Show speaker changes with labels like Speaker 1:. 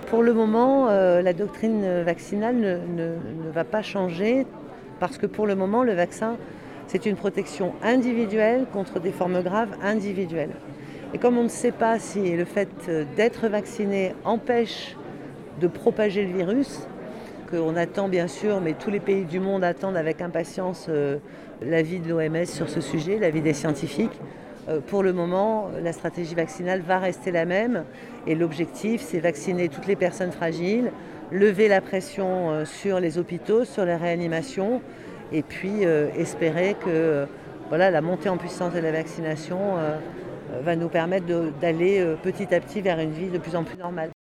Speaker 1: Pour le moment, la doctrine vaccinale ne va pas changer parce que pour le moment, le vaccin, c'est une protection individuelle contre des formes graves individuelles. Et comme on ne sait pas si le fait d'être vacciné empêche de propager le virus, qu'on attend bien sûr, mais tous les pays du monde attendent avec impatience l'avis de l'OMS sur ce sujet, l'avis des scientifiques. Pour le moment, la stratégie vaccinale va rester la même et l'objectif, c'est vacciner toutes les personnes fragiles, lever la pression sur les hôpitaux, sur les réanimations et puis espérer que la montée en puissance de la vaccination va nous permettre d'aller petit à petit vers une vie de plus en plus normale.